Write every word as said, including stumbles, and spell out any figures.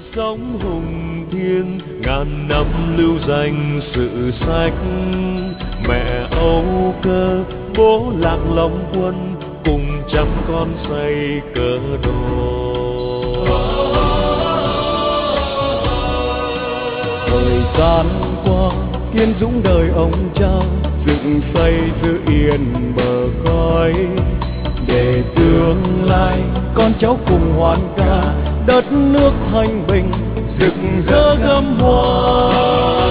sóng hùng thiêng ngàn năm lưu danh sự sách. Mẹ Âu Cơ bố Lạc Long Quân cùng trăm con xây cờ đồ. Thời gian qua Kiên Dũng đời ông cha dựng xây giữ yên bờ cõi, để tương lai con cháu cùng hoan ca đất nước thanh bình rực rỡ gấm hoa.